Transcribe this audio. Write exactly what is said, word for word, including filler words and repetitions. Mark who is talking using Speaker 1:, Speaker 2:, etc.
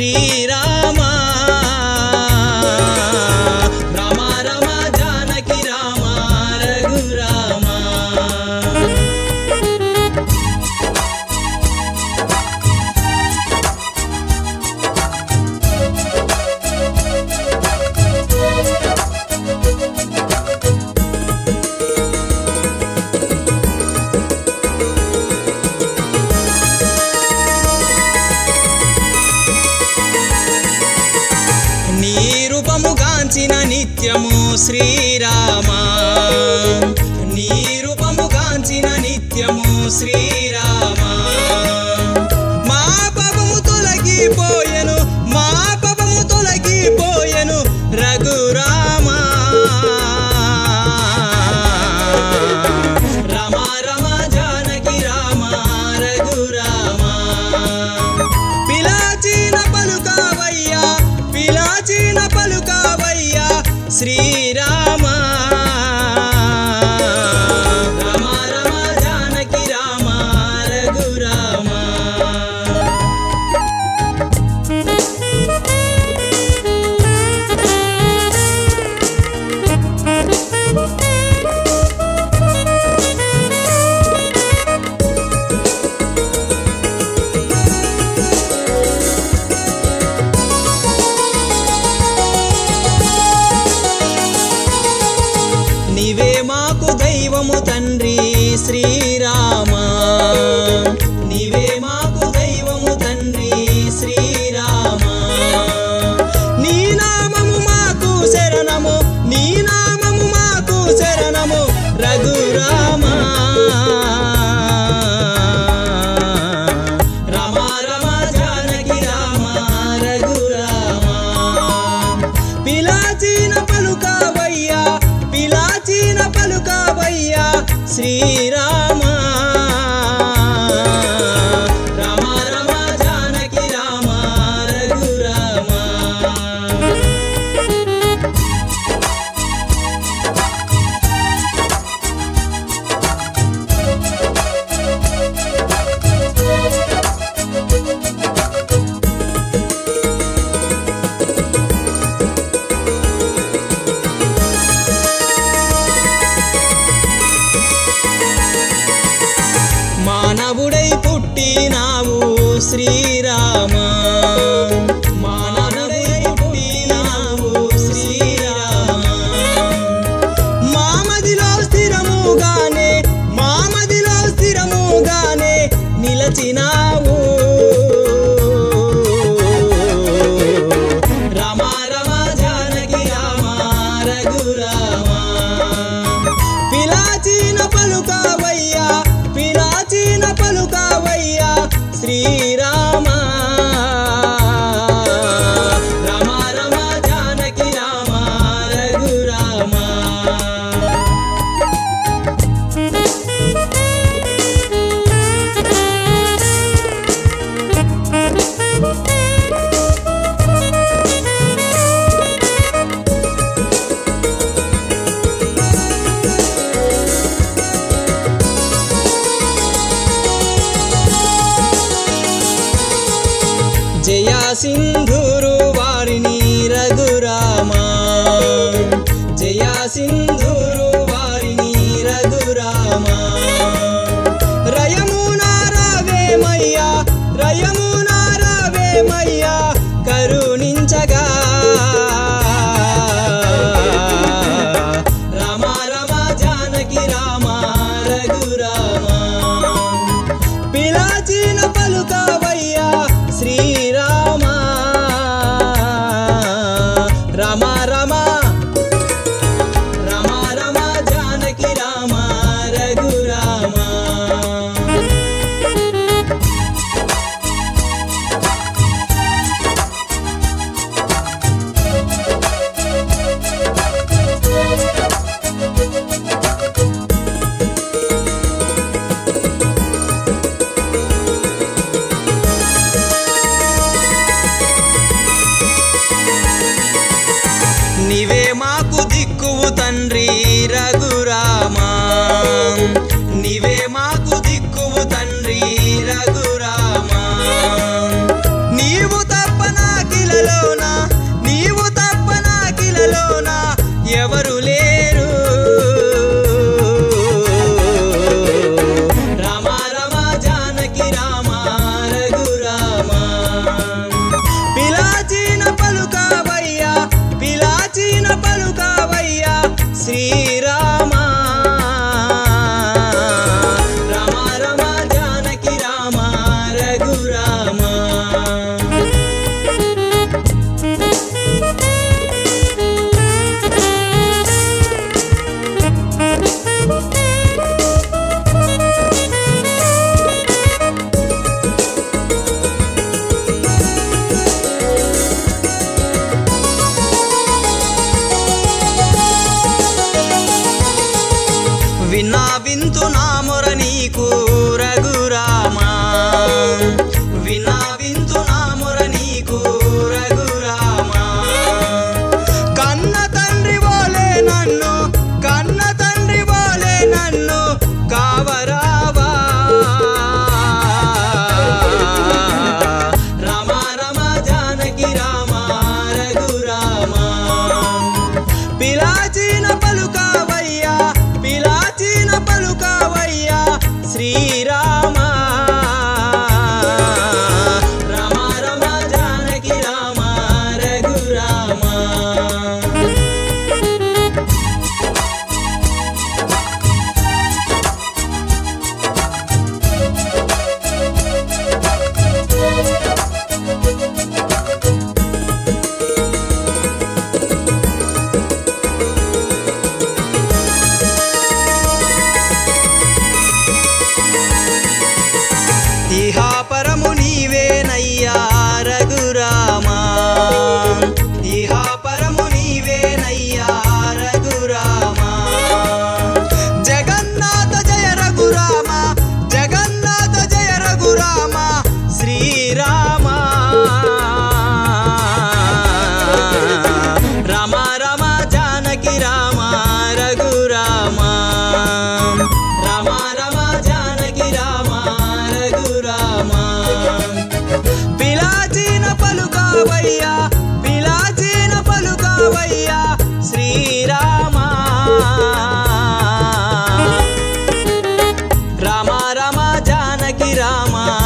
Speaker 1: శ్రీరామ రామ రామ జానకి రామ రఘురామ. నీ రూపము గాంచిన నిత్యము శ్రీరామ నీ రూపము గాంచిన నిత్యము శ్రీరామ. మా పాపము తొలగిపోయెను మా పాపము తొలగిపోయెను రఘురామ రామ రామ జానకి రామ రఘురామ. పిలాచిన పలుకావయ్యా పిలాచిన పలుకావయ్యా శ్రీరామ రామ రామ జానకి రామ రఘురామ. నీవే మాకు దైవము తండ్రి శ్రీరామ నీవే మాకు దైవము తండ్రి శ్రీరామ. నీ నామము మాకు శరణము నీ నామము మాకు శరణము రఘురామ రామ రామ జానకి రామ రఘురామ. పిలాచిన పలుకావయ్యా పిలాచిన పలుకావయ్యా శ్రీరామ రామ రామ జానకి రామ రఘురామ. మానవుడై పుట్టినావు శ్రీరామ మానవుడై పుట్టినావు శ్రీరామ. మామదిలో స్థిరముగానే మామదిలో స్థిరముగానే నిలచినావు రామ రామ జానకి రామ రఘురామ. పిలాచిన పలుకావయ్యా పిలాచిన పలుకావయ్యా శ్రీరామ రామ రామ జానకి రామ రఘురామ. జయ సింధూరు వారిని రఘురామ జయ సింధూరు వారిని రఘురామ. రయమునా రావేమయ్యా రయమునా రావేమయ్యా కరుణించగా రామ రామ జానకి రామ రఘురామ. పిలాచిన పలుకావయ్యా శ్రీరామ రామ రామ రామ రామ జానకి రామ రఘురామ. శ్రీరామ రామ రామ జానకి రామ రఘురామ విన్నా వింతు నా మొర నీకు రఘురామా విన్నా వింతు నా మొర నీకు రఘురామా కన్న తండ్రి వోలే నన్ను కన్న తండ్రి వోలే నన్ను కావరావా రామ రామ జానకి రామ రఘురామా పిలాచిన పలుకావయ్యా పిలాచిన పలుకావయ్యా శ్రీరామ రామ రామ జానకి రామ రఘురామ ఇహాపరము నీవేనయ్యా రఘురామా ఇహాపరము నీవేనయ్యా రఘురామా జగన్నాథ జయ రఘురామ జగన్నాథ జయ రఘురామ శ్రీరామ రామ రామ జానకి రామ రఘురామ రామ రామ జానకి రామ రఘురామ పిలాచిన పలుకావయ్యా పిలాచిన పలుకావయ్యా శ్రీరామ రామ రామ జానకి రామ